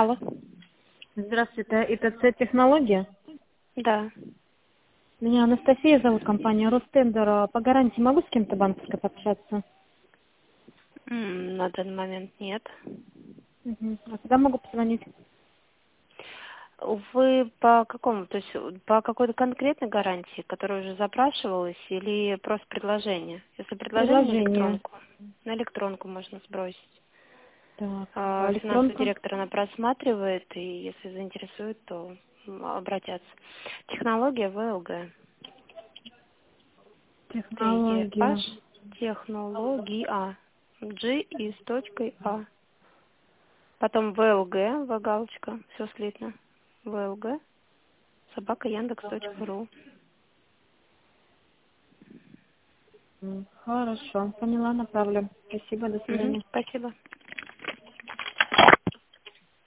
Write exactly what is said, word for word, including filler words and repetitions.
Алло. Здравствуйте, это ИТЦ технология. Да. Меня Анастасия зовут, компания Ростендер. По гарантии могу с кем-то банковской пообщаться? М, На данный момент нет. Мгм. А когда могу позвонить? Вы по какому, то есть по какой-то конкретной гарантии, которая уже запрашивалась, или просто предложение? Если предложение на Предложение. электронку, на электронку можно сбросить. Так, а А Финансовый электронка? директор она просматривает, и если заинтересует, то м, обратятся. Технология ВЛГ. Т Е H Технология. технология. G и с точкой А. Потом ВЛГ, В галочка, все слитно. ВЛГ, собака Яндекс.ру. М, Хорошо, поняла, направлю. Спасибо, до Угу, свидания. спасибо.